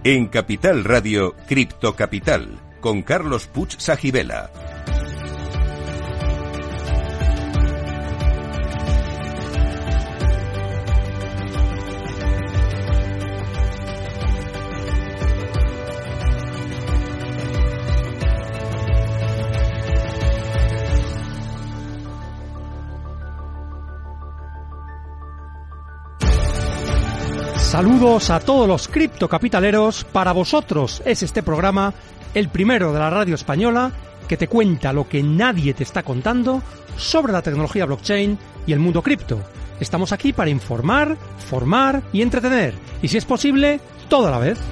En Capital Radio, Cripto Capital, con Carlos Puig Sajibela. Saludos a todos los criptocapitaleros. Para vosotros es este programa, el primero de la radio española, que te cuenta lo que nadie te está contando sobre la tecnología blockchain y el mundo cripto. Estamos aquí para informar, formar y entretener, y si es posible, todo a la vez.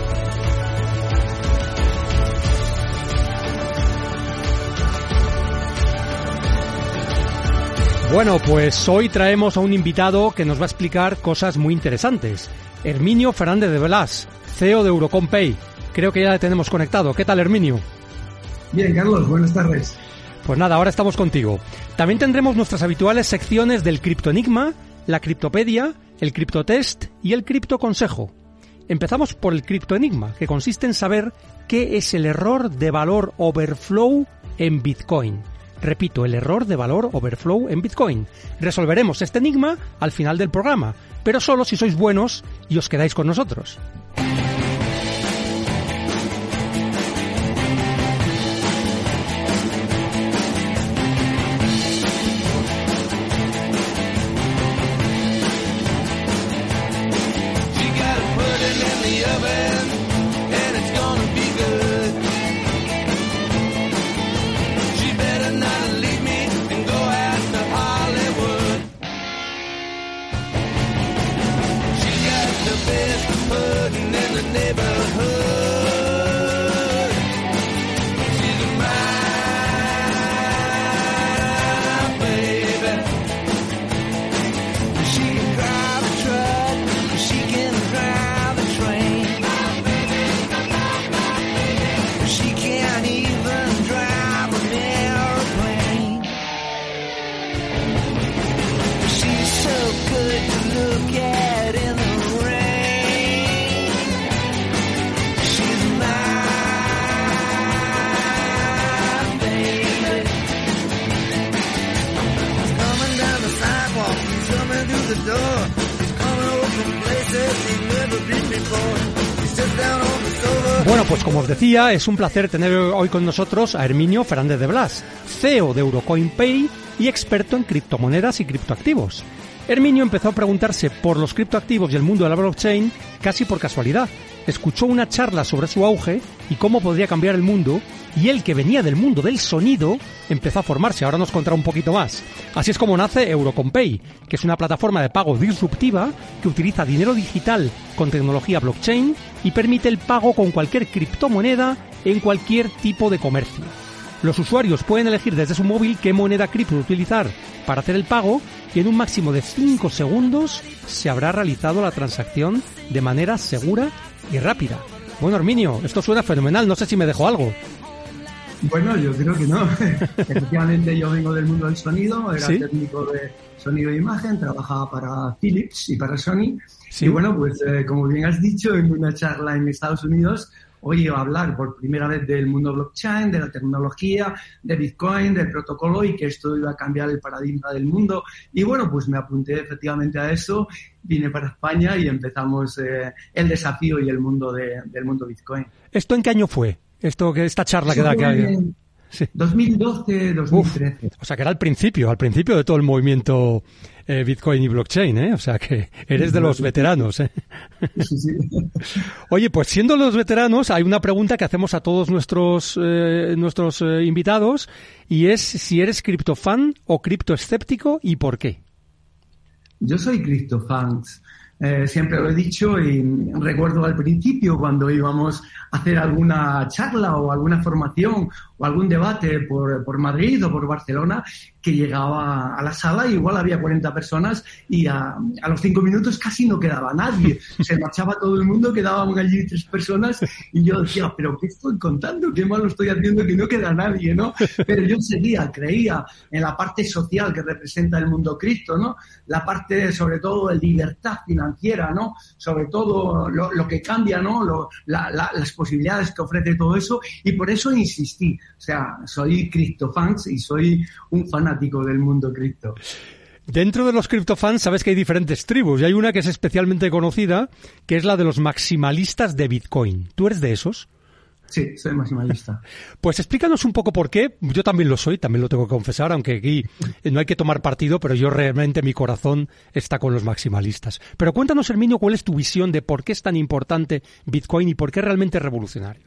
Bueno, pues hoy traemos a un invitado que nos va a explicar cosas muy interesantes. Herminio Fernández de Blas, CEO de Eurocompay. Creo que ya le tenemos conectado. ¿Qué tal, Herminio? Bien, Carlos, buenas tardes. Pues nada, ahora estamos contigo. También tendremos nuestras habituales secciones del Criptoenigma, la Criptopedia, el Criptotest y el Criptoconsejo. Empezamos por el Criptoenigma, que consiste en saber qué es el error de valor overflow en Bitcoin. Repito, el error de valor overflow en Bitcoin. Resolveremos este enigma al final del programa, pero solo si sois buenos y os quedáis con nosotros. Bueno, pues como os decía, es un placer tener hoy con nosotros a Herminio Fernández de Blas, CEO de Eurocompay y experto en criptomonedas y criptoactivos. Herminio empezó a preguntarse por los criptoactivos y el mundo de la blockchain casi por casualidad. Escuchó una charla sobre su auge y cómo podría cambiar el mundo, y él, que venía del mundo del sonido, empezó a formarse. Ahora nos contará un poquito más. Así es como nace Eurocompay, que es una plataforma de pago disruptiva que utiliza dinero digital con tecnología blockchain y permite el pago con cualquier criptomoneda en cualquier tipo de comercio. Los usuarios pueden elegir desde su móvil qué moneda cripto utilizar para hacer el pago, y en un máximo de 5 segundos se habrá realizado la transacción de manera segura y rápida. Bueno, Herminio, esto suena fenomenal. No sé si me dejo algo. Bueno, yo creo que no. Efectivamente, yo vengo del mundo del sonido, era técnico de sonido e imagen, trabajaba para Philips y para Sony. Sí. Y bueno, pues como bien has dicho, en una charla en Estados Unidos oí hablar por primera vez del mundo blockchain, de la tecnología, de Bitcoin, del protocolo, y que esto iba a cambiar el paradigma del mundo. Y bueno, pues me apunté efectivamente a eso, vine para España y empezamos el desafío y el mundo del mundo Bitcoin. ¿Esto en qué año fue? Esta charla que da que había. Sí. 2012, 2013. O sea, que era al principio de todo el movimiento Bitcoin y blockchain, ¿eh? O sea, que eres de los veteranos, ¿eh? Sí. Oye, pues siendo los veteranos, hay una pregunta que hacemos a todos nuestros invitados, y es si eres criptofan o criptoescéptico y por qué. Yo soy criptofan. Siempre lo he dicho, y recuerdo al principio cuando íbamos a hacer alguna charla o alguna formación o algún debate por Madrid o por Barcelona, que llegaba a la sala y igual había 40 personas y a los 5 minutos casi no quedaba nadie. Se marchaba todo el mundo, quedaban allí 3 personas y yo decía, ¿pero qué estoy contando? ¿Qué malo estoy haciendo que no queda nadie, no? Pero yo creía en la parte social que representa el mundo cripto, ¿no? La parte, sobre todo, de libertad financiera, ¿no? Sobre todo lo que cambia, ¿no? Las posibilidades que ofrece todo eso, y por eso insistí. O sea, soy criptofans y soy un fanático del mundo cripto. Dentro de los criptofans sabes que hay diferentes tribus y hay una que es especialmente conocida, que es la de los maximalistas de Bitcoin. ¿Tú eres de esos? Sí, soy maximalista. Pues explícanos un poco por qué. Yo también lo soy, también lo tengo que confesar, aunque aquí no hay que tomar partido, pero yo realmente mi corazón está con los maximalistas. Pero cuéntanos, Herminio, cuál es tu visión de por qué es tan importante Bitcoin y por qué es realmente revolucionario.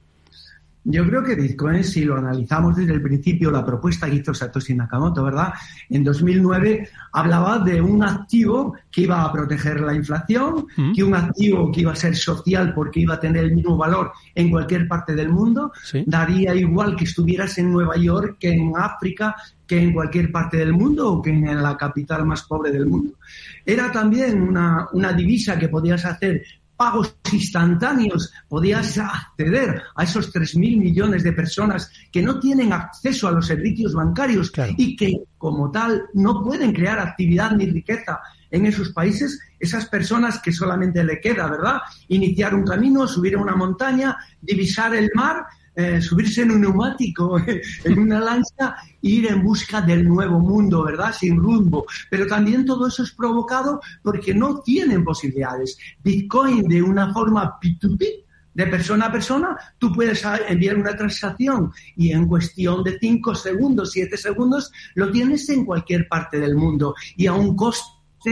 Yo creo que Bitcoin, si lo analizamos desde el principio, la propuesta que hizo Satoshi Nakamoto, ¿verdad? En 2009 hablaba de un activo que iba a proteger la inflación, que un activo que iba a ser social porque iba a tener el mismo valor en cualquier parte del mundo, ¿sí? Daría igual que estuvieras en Nueva York, que en África, que en cualquier parte del mundo o que en la capital más pobre del mundo. Era también una divisa que podías hacer pagos instantáneos, podías acceder a esos 3.000 millones de personas que no tienen acceso a los servicios bancarios, claro, y que como tal no pueden crear actividad ni riqueza en esos países. Esas personas que solamente le queda, ¿verdad?, iniciar un camino, subir a una montaña, divisar el mar, subirse en un neumático, en una lancha, ir en busca del nuevo mundo, ¿verdad?, sin rumbo. Pero también todo eso es provocado porque no tienen posibilidades. Bitcoin, de una forma P2P, de persona a persona, tú puedes enviar una transacción y en cuestión de 5 segundos, 7 segundos, lo tienes en cualquier parte del mundo y a un costo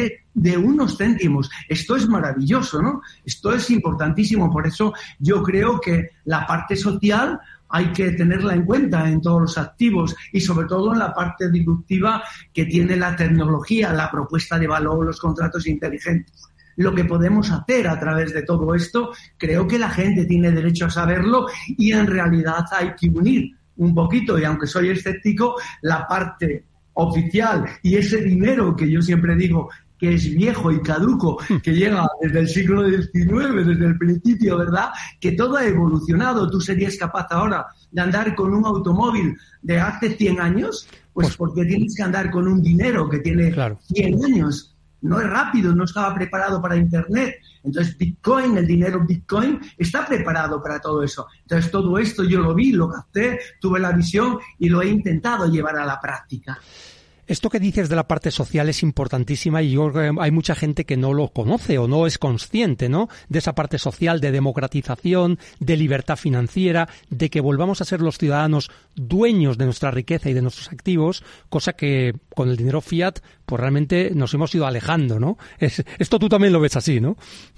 de unos céntimos. Esto es maravilloso, ¿no? Esto es importantísimo. Por eso yo creo que la parte social hay que tenerla en cuenta en todos los activos y sobre todo en la parte disruptiva que tiene la tecnología, la propuesta de valor, los contratos inteligentes. Lo que podemos hacer a través de todo esto, creo que la gente tiene derecho a saberlo y en realidad hay que unir un poquito, y aunque soy escéptico, la parte oficial y ese dinero que yo siempre digo que es viejo y caduco, que llega desde el siglo XIX, desde el principio, ¿verdad?, que todo ha evolucionado. ¿Tú serías capaz ahora de andar con un automóvil de hace 100 años? Pues porque tienes que andar con un dinero que tiene 100 años. No es rápido, no estaba preparado para Internet. Entonces Bitcoin, el dinero Bitcoin, está preparado para todo eso. Entonces todo esto yo lo vi, lo capté, tuve la visión y lo he intentado llevar a la práctica. Esto que dices de la parte social es importantísima y yo creo que hay mucha gente que no lo conoce o no es consciente, ¿no?, de esa parte social, de democratización, de libertad financiera, de que volvamos a ser los ciudadanos dueños de nuestra riqueza y de nuestros activos, cosa que con el dinero fiat pues realmente nos hemos ido alejando, ¿no? Esto tú también lo ves así, ¿no?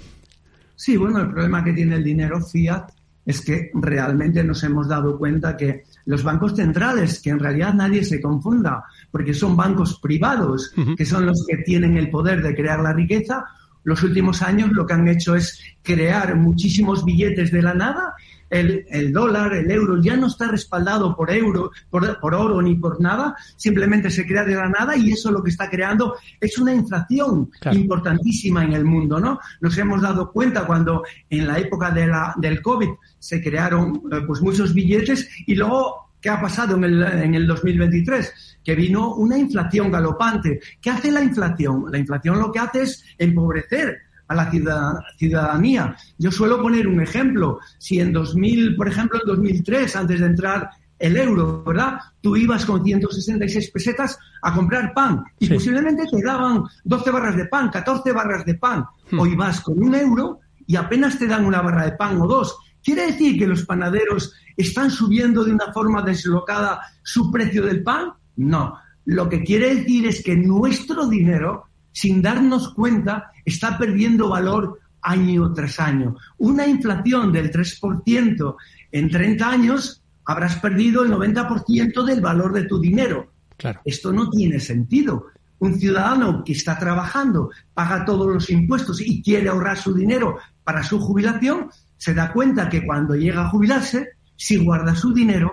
Sí, bueno, el problema que tiene el dinero fiat es que realmente nos hemos dado cuenta que los bancos centrales, que en realidad nadie se confunda, porque son bancos privados, que son los que tienen el poder de crear la riqueza, los últimos años lo que han hecho es crear muchísimos billetes de la nada. El dólar, el euro ya no está respaldado por oro ni por nada, simplemente se crea de la nada y eso lo que está creando es una inflación importantísima en el mundo, ¿no? Nos hemos dado cuenta cuando en la época del COVID se crearon pues muchos billetes y luego, ¿qué ha pasado en el 2023? Que vino una inflación galopante. ¿Qué hace la inflación? La inflación lo que hace es empobrecer a la ciudadanía. Yo suelo poner un ejemplo. Si en 2000, por ejemplo, en 2003, antes de entrar el euro, ¿verdad?, tú ibas con 166 pesetas a comprar pan y posiblemente te daban 12 barras de pan, 14 barras de pan. Hoy vas con 1 euro y apenas te dan una barra de pan o 2. ¿Quiere decir que los panaderos están subiendo de una forma deslocada su precio del pan? No. Lo que quiere decir es que nuestro dinero, sin darnos cuenta, está perdiendo valor año tras año. Una inflación del 3% en 30 años, habrás perdido el 90% del valor de tu dinero. Claro. Esto no tiene sentido. Un ciudadano que está trabajando, paga todos los impuestos y quiere ahorrar su dinero para su jubilación, se da cuenta que cuando llega a jubilarse, si guarda su dinero,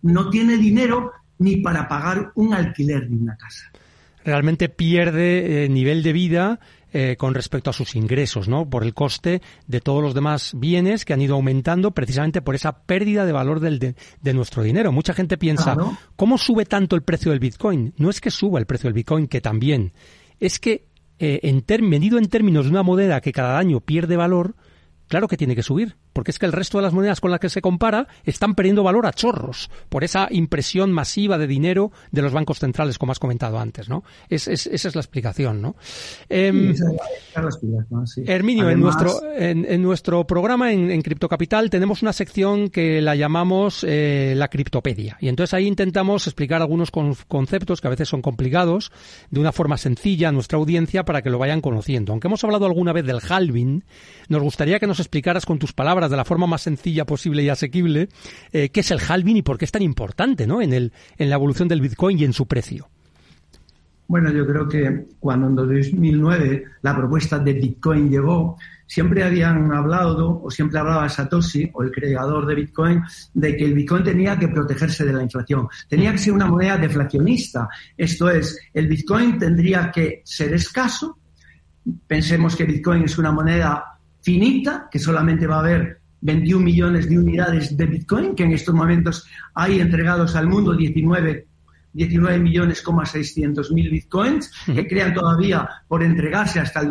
no tiene dinero ni para pagar un alquiler de una casa. Realmente pierde nivel de vida con respecto a sus ingresos, ¿no? Por el coste de todos los demás bienes que han ido aumentando precisamente por esa pérdida de valor de nuestro dinero. Mucha gente piensa, claro, ¿cómo sube tanto el precio del Bitcoin? No es que suba el precio del Bitcoin, que también. Es que medido en términos de una moneda que cada año pierde valor, claro que tiene que subir, porque es que el resto de las monedas con las que se compara están perdiendo valor a chorros por esa impresión masiva de dinero de los bancos centrales, como has comentado antes, ¿no? Esa es la explicación, ¿no? Esa es la explicación, sí. Herminio, además, en nuestro programa en Cripto Capital tenemos una sección que la llamamos la Criptopedia, y entonces ahí intentamos explicar algunos conceptos que a veces son complicados de una forma sencilla a nuestra audiencia para que lo vayan conociendo. Aunque hemos hablado alguna vez del halving, nos gustaría que nos explicaras con tus palabras de la forma más sencilla posible y asequible qué es el halving y por qué es tan importante, ¿no? en la evolución del Bitcoin y en su precio. Bueno, yo creo que cuando en 2009 la propuesta de Bitcoin llegó, siempre habían hablado, o siempre hablaba Satoshi, o el creador de Bitcoin, de que el Bitcoin tenía que protegerse de la inflación. Tenía que ser una moneda deflacionista. Esto es, el Bitcoin tendría que ser escaso. Pensemos que Bitcoin es una moneda finita, que solamente va a haber 21 millones de unidades de Bitcoin, que en estos momentos hay entregados al mundo 19.600.000 Bitcoins, que crean todavía por entregarse hasta el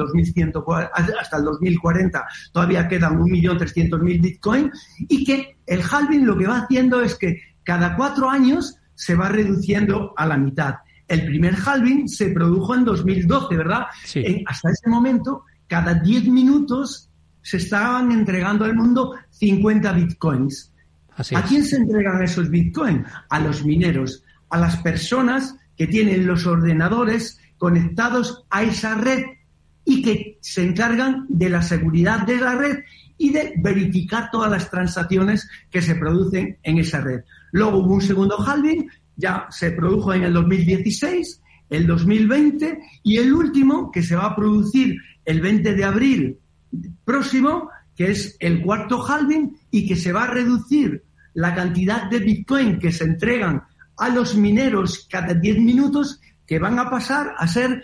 2040, todavía quedan 1.300.000 Bitcoin, y que el halving lo que va haciendo es que cada 4 años se va reduciendo a la mitad. El primer halving se produjo en 2012, ¿verdad? Sí. Hasta ese momento, cada 10 minutos se estaban entregando al mundo 50 bitcoins. ¿A quién se entregan esos bitcoins? A los mineros, a las personas que tienen los ordenadores conectados a esa red y que se encargan de la seguridad de la red y de verificar todas las transacciones que se producen en esa red. Luego hubo un segundo halving, ya se produjo en el 2016, el 2020 y el último que se va a producir el 20 de abril próximo, que es el cuarto halving y que se va a reducir la cantidad de Bitcoin que se entregan a los mineros cada 10 minutos, que van a pasar a ser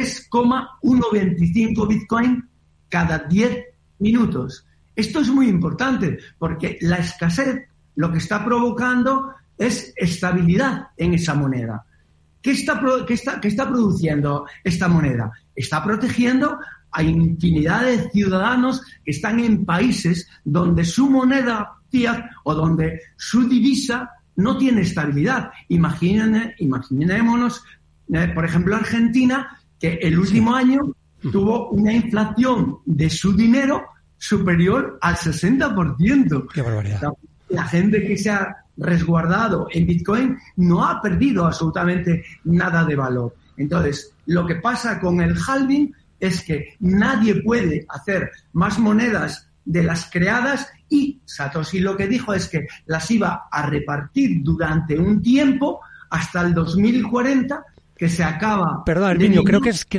3,125 Bitcoin cada 10 minutos. Esto es muy importante porque la escasez lo que está provocando es estabilidad en esa moneda. ¿Qué está produciendo esta moneda? Está protegiendo a infinidad de ciudadanos que están en países donde su moneda fiat o donde su divisa no tiene estabilidad. Imaginémonos, por ejemplo, Argentina, que el último año tuvo una inflación de su dinero superior al 60%. ¡Qué barbaridad! La gente que se ha resguardado en Bitcoin no ha perdido absolutamente nada de valor. Entonces, lo que pasa con el halving es que nadie puede hacer más monedas de las creadas y Satoshi lo que dijo es que las iba a repartir durante un tiempo hasta el 2040, que se acaba... Perdón, Herminio, creo que es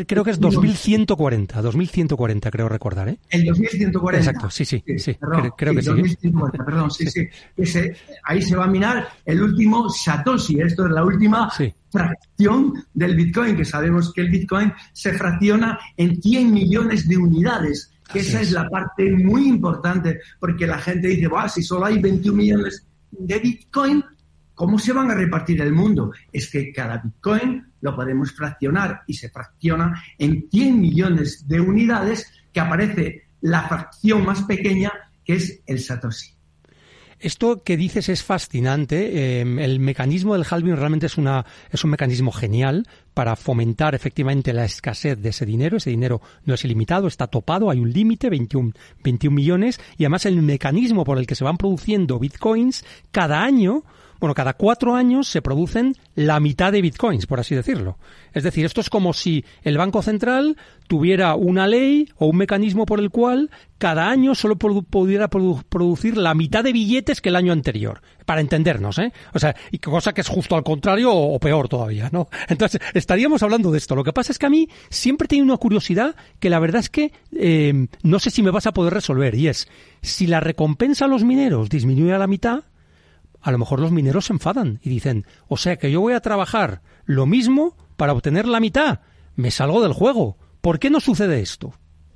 2140, creo recordar, ¿eh? El 2140. Exacto, sí. Perdón, creo que 2140, perdón, sí. Ahí se va a mirar el último Satoshi, esto es la última fracción del Bitcoin, que sabemos que el Bitcoin se fracciona en 100 millones de unidades, que esa es la parte muy importante, porque la gente dice, si solo hay 21 millones de Bitcoin, ¿cómo se van a repartir el mundo? Es que cada Bitcoin lo podemos fraccionar y se fracciona en 100 millones de unidades, que aparece la fracción más pequeña, que es el Satoshi. Esto que dices es fascinante. El mecanismo del halving realmente es un mecanismo genial para fomentar efectivamente la escasez de ese dinero. Ese dinero no es ilimitado, está topado, hay un límite, 21 millones, y además el mecanismo por el que se van produciendo bitcoins cada 4 años se producen la mitad de bitcoins, por así decirlo. Es decir, esto es como si el Banco Central tuviera una ley o un mecanismo por el cual cada año solo pudiera producir la mitad de billetes que el año anterior, para entendernos, ¿eh? O sea, y cosa que es justo al contrario o peor todavía, ¿no? Entonces, estaríamos hablando de esto. Lo que pasa es que a mí siempre he tenido una curiosidad que la verdad es que no sé si me vas a poder resolver, y es, si la recompensa a los mineros disminuye a la mitad, a lo mejor los mineros se enfadan y dicen, o sea que yo voy a trabajar lo mismo para obtener la mitad, me salgo del juego. ¿Por qué no sucede esto?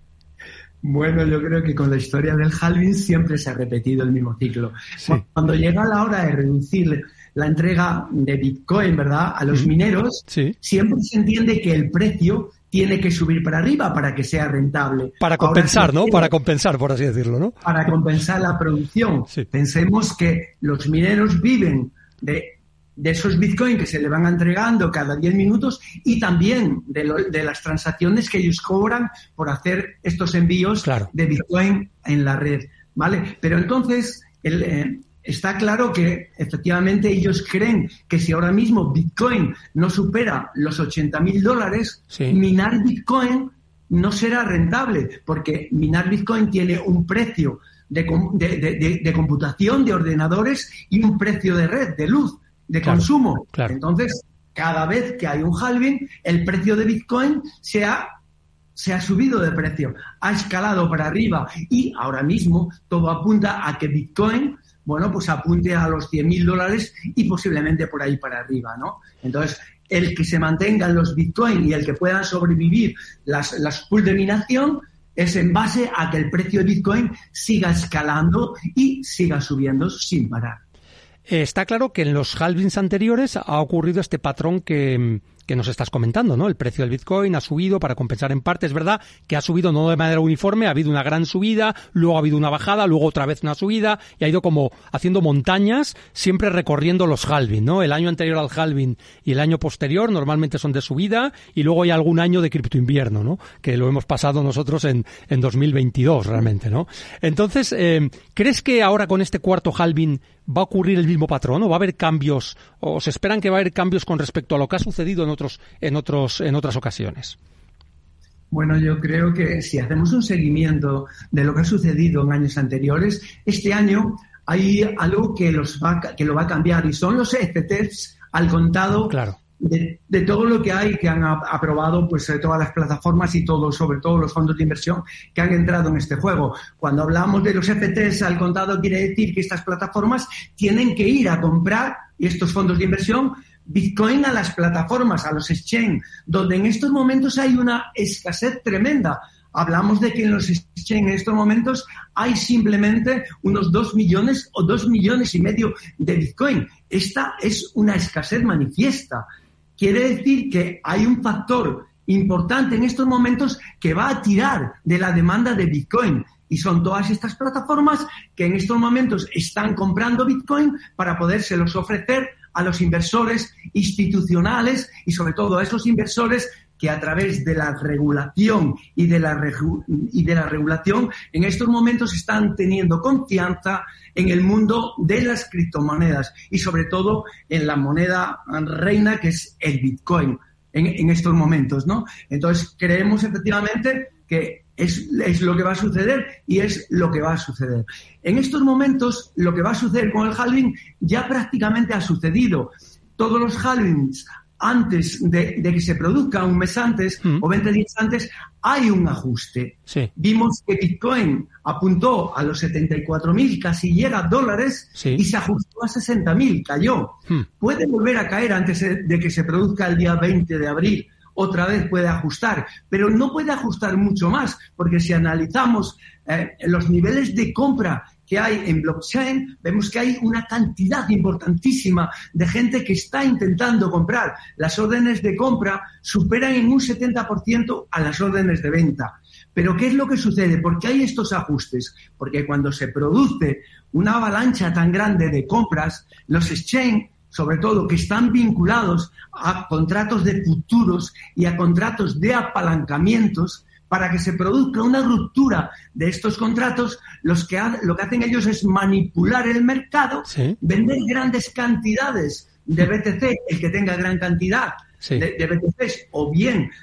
Bueno, yo creo que con la historia del halving siempre se ha repetido el mismo ciclo. Sí. Cuando llega la hora de reducir la entrega de Bitcoin, ¿verdad?, a los mineros, sí, siempre se entiende que el precio tiene que subir para arriba para que sea rentable. Para compensar, ¿no? Para compensar, por así decirlo, ¿no? Para compensar la producción. Sí. Pensemos que los mineros viven de esos Bitcoin que se le van entregando cada 10 minutos y también de las transacciones que ellos cobran por hacer estos envíos, claro, de Bitcoin en la red, ¿vale? Pero entonces está claro que efectivamente ellos creen que si ahora mismo Bitcoin no supera los $80,000, sí, minar Bitcoin no será rentable, porque minar Bitcoin tiene un precio de computación, de ordenadores y un precio de red, de luz, de consumo. Claro. Entonces, cada vez que hay un halving, el precio de Bitcoin se ha subido de precio, ha escalado para arriba y ahora mismo todo apunta a que Bitcoin, bueno, pues apunte a los $100,000 y posiblemente por ahí para arriba, ¿no? Entonces, el que se mantengan los Bitcoin y el que puedan sobrevivir las pools de minación es en base a que el precio de Bitcoin siga escalando y siga subiendo sin parar. Está claro que en los halvings anteriores ha ocurrido este patrón que nos estás comentando, ¿no? El precio del Bitcoin ha subido para compensar en parte. Es verdad que ha subido no de manera uniforme, ha habido una gran subida, luego ha habido una bajada, luego otra vez una subida y ha ido como haciendo montañas, siempre recorriendo los halving, ¿no? El año anterior al halving y el año posterior normalmente son de subida y luego hay algún año de criptoinvierno, ¿no? Que lo hemos pasado nosotros en 2022 realmente, ¿no? Entonces, ¿crees que ahora con este cuarto halving va a ocurrir el mismo patrón o va a haber cambios o se esperan que va a haber cambios con respecto a lo que ha sucedido en otras ocasiones? Bueno, yo creo que si hacemos un seguimiento de lo que ha sucedido en años anteriores, este año hay algo que lo va a cambiar y son los ETFs al contado. Claro. De todo lo que hay que han aprobado pues todas las plataformas y todo, sobre todo los fondos de inversión que han entrado en este juego. Cuando hablamos de los ETFs al contado quiere decir que estas plataformas tienen que ir a comprar, y estos fondos de inversión, Bitcoin a las plataformas, a los exchange, donde en estos momentos hay una escasez tremenda. Hablamos de que en los exchange en estos momentos hay simplemente unos 2 millones o 2,5 millones de Bitcoin. Esta es una escasez manifiesta. Quiere decir que hay un factor importante en estos momentos que va a tirar de la demanda de Bitcoin. Y son todas estas plataformas que en estos momentos están comprando Bitcoin para podérselos ofrecer a los inversores institucionales y sobre todo a esos inversores que a través de la regulación y de la regulación en estos momentos están teniendo confianza en el mundo de las criptomonedas y sobre todo en la moneda reina que es el Bitcoin en estos momentos, ¿no? Entonces creemos efectivamente que es lo que va a suceder y es lo que va a suceder. En estos momentos lo que va a suceder con el halving ya prácticamente ha sucedido. Todos los halvings antes de que se produzca, un mes antes o 20 días antes, hay un ajuste. Sí. Vimos que Bitcoin apuntó a los 74,000, casi llega a dólares, sí, y se ajustó a 60,000, cayó. Puede volver a caer antes de que se produzca el día 20 de abril. Otra vez puede ajustar, pero no puede ajustar mucho más, porque si analizamos los niveles de compra que hay en blockchain, vemos que hay una cantidad importantísima de gente que está intentando comprar. Las órdenes de compra superan en un 70% a las órdenes de venta. Pero ¿qué es lo que sucede? ¿Por qué hay estos ajustes? Porque cuando se produce una avalancha tan grande de compras, los exchange, sobre todo, que están vinculados a contratos de futuros y a contratos de apalancamientos, para que se produzca una ruptura de estos contratos, lo que hacen ellos es manipular el mercado, sí, vender grandes cantidades de BTC, el que tenga gran cantidad, sí, de BTCs, o bien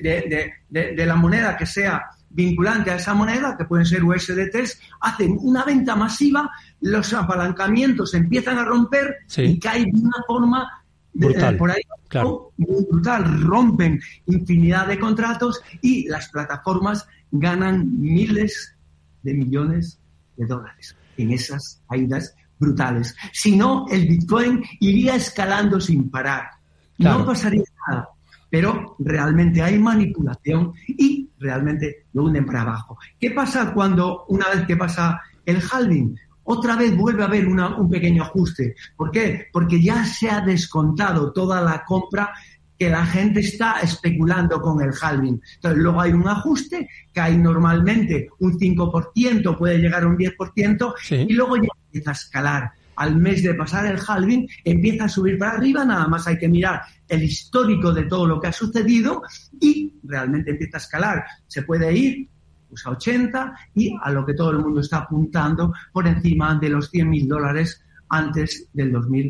de la moneda que sea vinculante a esa moneda, que pueden ser USDTs, hacen una venta masiva, los apalancamientos empiezan a romper, sí, y caen de una forma brutal, por ahí, claro, muy brutal, rompen infinidad de contratos y las plataformas ganan miles de millones de dólares en esas caídas brutales. Si no, el Bitcoin iría escalando sin parar. Claro. No pasaría nada. Pero realmente hay manipulación y realmente lo hunden para abajo. ¿Qué pasa cuando, una vez que pasa el halving? Otra vez vuelve a haber un pequeño ajuste. ¿Por qué? Porque ya se ha descontado toda la compra que la gente está especulando con el halving. Entonces, luego hay un ajuste que hay normalmente un 5%, puede llegar a un 10%, sí. Y luego ya empieza a escalar. Al mes de pasar el halving, empieza a subir para arriba, nada más hay que mirar el histórico de todo lo que ha sucedido y realmente empieza a escalar. Se puede ir pues, a 80 y a lo que todo el mundo está apuntando por encima de los $100.000 antes del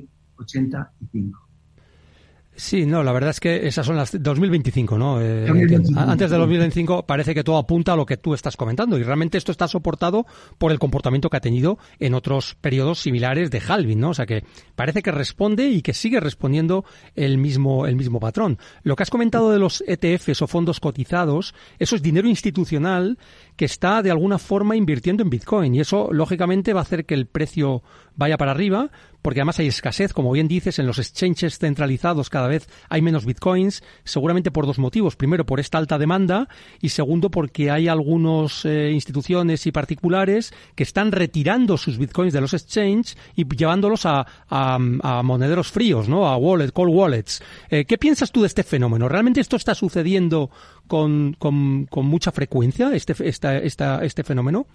2085. Sí, no, la verdad es que esas son las 2025, ¿no? 2025. Antes de 2025 parece que todo apunta a lo que tú estás comentando y realmente esto está soportado por el comportamiento que ha tenido en otros periodos similares de halving, ¿no? O sea que parece que responde y que sigue respondiendo el mismo patrón. Lo que has comentado de los ETFs o fondos cotizados, eso es dinero institucional que está de alguna forma invirtiendo en Bitcoin y eso lógicamente va a hacer que el precio vaya para arriba, porque además hay escasez, como bien dices, en los exchanges centralizados cada vez hay menos bitcoins, seguramente por dos motivos. Primero, por esta alta demanda y segundo, porque hay algunas instituciones y particulares que están retirando sus bitcoins de los exchanges y llevándolos a monederos fríos, ¿no? A cold wallets. ¿Qué piensas tú de este fenómeno? ¿Realmente esto está sucediendo con mucha frecuencia, este fenómeno?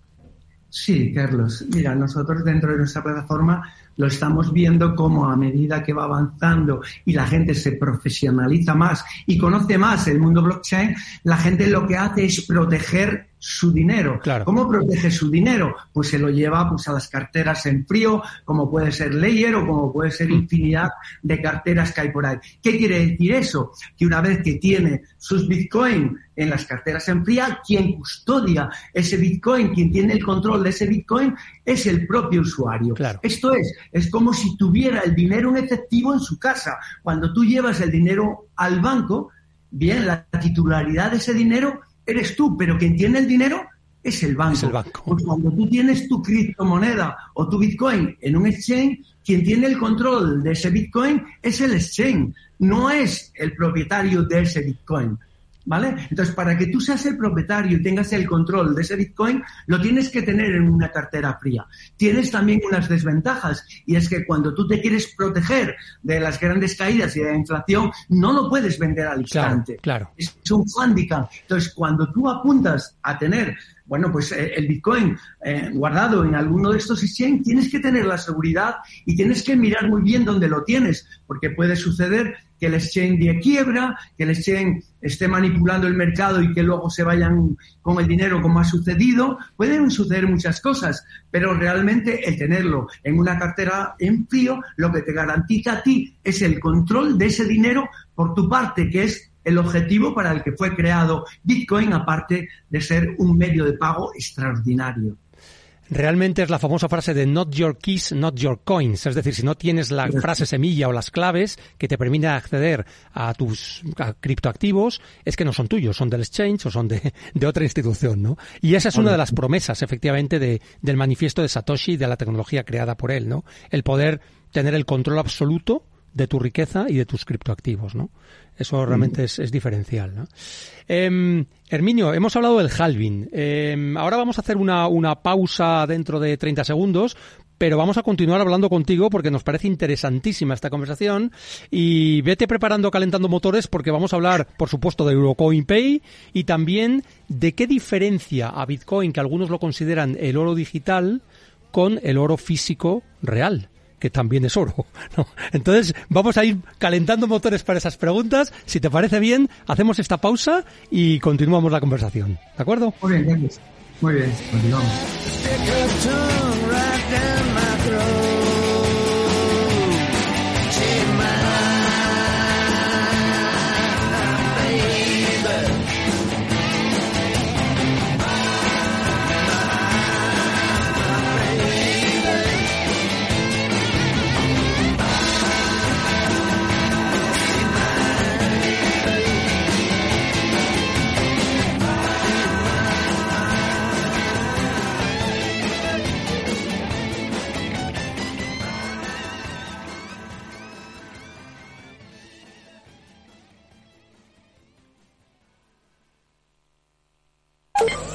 Sí, Carlos. Mira, nosotros dentro de nuestra plataforma lo estamos viendo como a medida que va avanzando y la gente se profesionaliza más y conoce más el mundo blockchain, la gente lo que hace es proteger su dinero. Claro. ¿Cómo protege su dinero? Pues se lo lleva pues a las carteras en frío, como puede ser Ledger o como puede ser infinidad de carteras que hay por ahí. ¿Qué quiere decir eso? Que una vez que tiene sus Bitcoin en las carteras en fría, quien custodia ese Bitcoin, quien tiene el control de ese Bitcoin, es el propio usuario. Claro. Esto es como si tuviera el dinero en efectivo en su casa. Cuando tú llevas el dinero al banco, bien, la titularidad de ese dinero eres tú, pero quien tiene el dinero es el banco. Es el banco. Pues cuando tú tienes tu criptomoneda o tu Bitcoin en un exchange, quien tiene el control de ese Bitcoin es el exchange, no es el propietario de ese Bitcoin. ¿Vale? Entonces, para que tú seas el propietario y tengas el control de ese Bitcoin, lo tienes que tener en una cartera fría. Tienes también unas desventajas, y es que cuando tú te quieres proteger de las grandes caídas y de la inflación, no lo puedes vender al instante. Claro. Es un hándicap. Entonces, cuando tú apuntas a tener pues el Bitcoin guardado en alguno de estos exchanges, tienes que tener la seguridad y tienes que mirar muy bien dónde lo tienes, porque puede suceder que el exchange de quiebra, que el exchange esté manipulando el mercado y que luego se vayan con el dinero como ha sucedido. Pueden suceder muchas cosas, pero realmente el tenerlo en una cartera en frío lo que te garantiza a ti es el control de ese dinero por tu parte, que es el objetivo para el que fue creado Bitcoin, aparte de ser un medio de pago extraordinario. Realmente es la famosa frase de not your keys, not your coins. Es decir, si no tienes la frase semilla o las claves que te permiten acceder a tus criptoactivos, es que no son tuyos, son del exchange o son de otra institución, ¿no? Y esa es una de las promesas, efectivamente, del manifiesto de Satoshi y de la tecnología creada por él, ¿no? El poder tener el control absoluto de tu riqueza y de tus criptoactivos, ¿no? Eso realmente es diferencial, ¿no? Herminio, hemos hablado del halving. Ahora vamos a hacer una pausa dentro de 30 segundos, pero vamos a continuar hablando contigo porque nos parece interesantísima esta conversación y vete preparando, calentando motores, porque vamos a hablar, por supuesto, de Eurocoin Pay y también de qué diferencia a Bitcoin, que algunos lo consideran el oro digital, con el oro físico real, que también es oro, ¿no? Entonces vamos a ir calentando motores para esas preguntas. Si te parece bien, hacemos esta pausa y continuamos la conversación, ¿de acuerdo? Muy bien, Carlos. Muy bien, continuamos.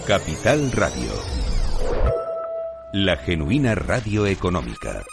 Capital Radio. La genuina radio económica.